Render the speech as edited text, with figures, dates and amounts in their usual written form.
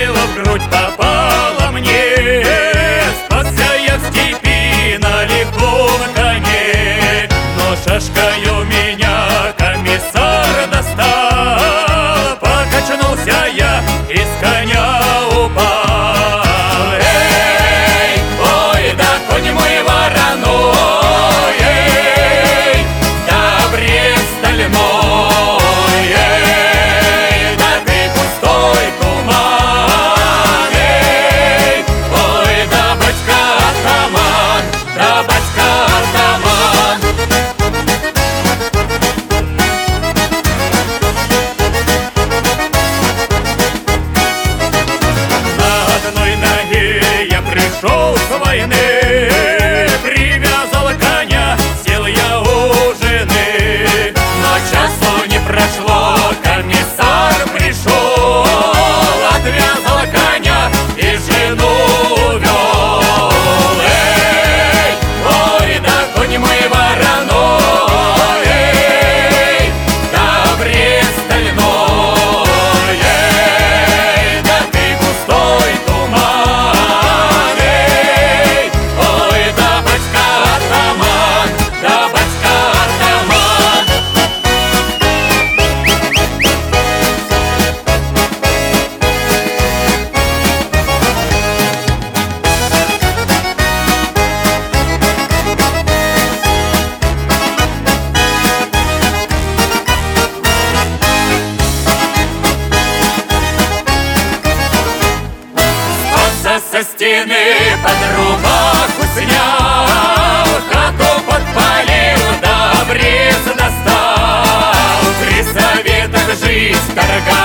выстрела в грудь попало мне. Спасся я в степи на лихом коне, но шашкою меня комиссар достал. Покачнулся я и с коня упал. Эй, ой, да конь мой вороной, эй, да брест стальной, эй, да ты пустой туман, эй, ой, да батька атаман, да батька атаман. На одной ноге я пришел с войны, привязал коня, сел я у жены. Но часу не прошло, комиссар пришел, отвязал коня и жену увел. Эй, ой, да конь мой вороной, эй, да брест стальной, эй, да ты густой туман, эй, ой, да батька атаман, да батька атаман. Спасся со стены, под рубаху снял, хату подпалил, да обрез достал. При советах жизнь торга